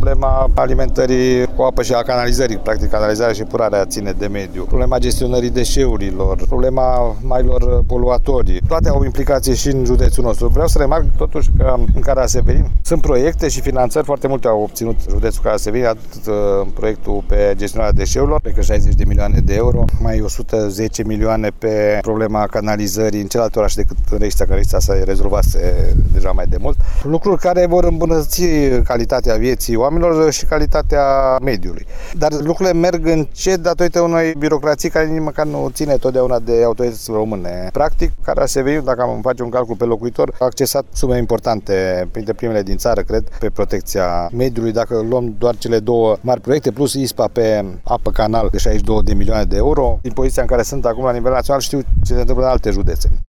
problema alimentării cu apă și a canalizării, practic canalizarea și epurarea ține de mediu, problema gestionării deșeurilor, problema mailor poluatorii. Toate au implicații și în județul nostru. Vreau să remarc totuși că în Caraseverin sunt proiecte și finanțări, foarte multe au obținut județul Caraseverin, atât proiectul pe gestionarea deșeurilor, pe 60 de milioane de euro, mai 110 milioane pe problema canalizării în celelalte orașe decât în Reșița, că Reșița s-a rezolvase deja mai de mult. Lucruri care vor îmbunătăți calitatea vieții oamenilor și calitatea mediului. Dar lucrurile merg încet datorită unei birocrații care nici măcar nu ține totdeauna de autoritățile române. Practic, Caraseverin, dacă am face un calcul pe locuitor, a accesat sume importante, printre primele din țară, cred, pe protecția mediului. Dacă luăm doar cele două mari proiecte, plus ISPA pe apă canal de 62 de milioane de euro, din poziția în care sunt acum la nivel național, știu ce se întâmplă în alte județe.